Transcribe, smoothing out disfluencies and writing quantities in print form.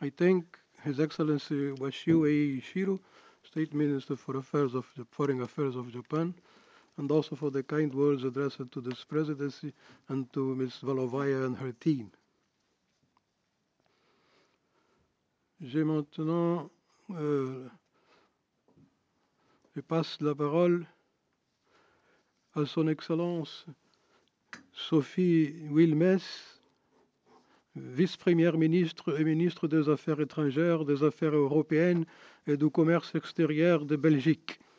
I thank His Excellency Washiu Shiro, State Minister for Foreign Affairs of Japan, and also for the kind words addressed to this presidency and to Ms. Valovaya and her team. J'ai maintenant, je passe la parole à Son Excellence Sophie Wilmès, vice-première ministre et ministre des Affaires étrangères, des Affaires européennes et du commerce extérieur de Belgique.